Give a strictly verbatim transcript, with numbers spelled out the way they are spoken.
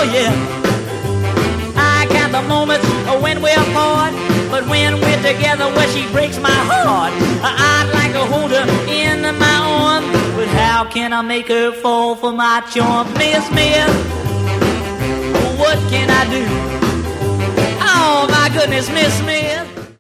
yeah. I count the moments when we're apart, but when we're together, well, she breaks my heart. I'd like to hold her in my arms, but how can I make her fall for my charm? Miss Smith, what can I do? Oh, my goodness, Miss Smith.